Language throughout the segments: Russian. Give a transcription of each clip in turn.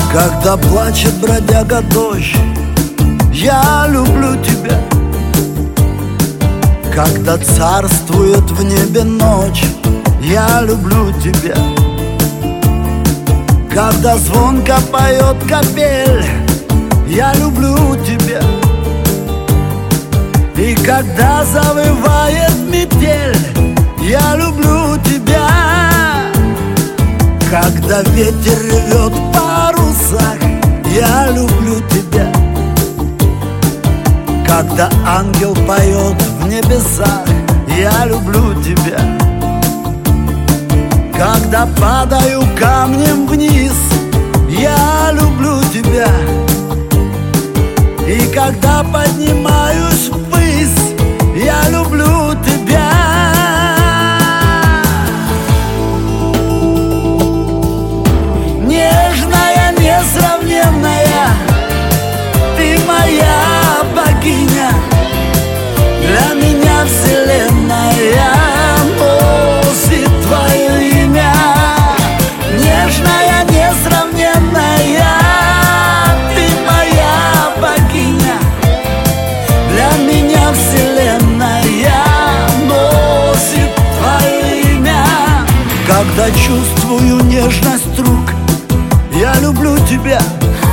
Когда плачет бродяга дождь, я люблю тебя. Когда царствует в небе ночь, я люблю тебя. Когда звонко поет капель, я люблю тебя. И когда завывает метель, я люблю тебя. Когда ветер рвет в парусах, я люблю тебя. Когда ангел поет в небесах, я люблю тебя. Когда падаю камнем вниз, я люблю тебя. И когда поднимаюсь ввысь, я люблю тебя. Нежная, несравненная, ты моя богиня. Для меня вселенная носит твое имя. Нежная, несравненная, ты моя богиня. Для меня вселенная носит твое имя. Когда чувствую нежность рук, я люблю тебя.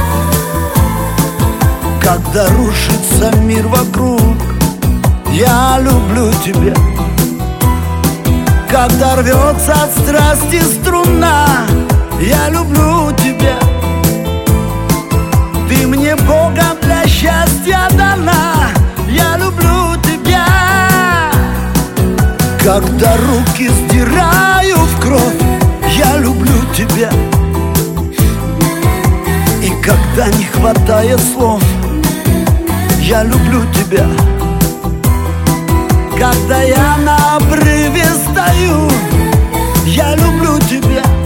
Когда рушится мир вокруг, я люблю тебя. Когда рвется от страсти струна, я люблю тебя. Ты мне Богом для счастья дана, я люблю тебя. Когда руки сдираю в кровь, я люблю тебя. И когда не хватает слов, я люблю тебя. Когда я на обрыве стою, я люблю тебя.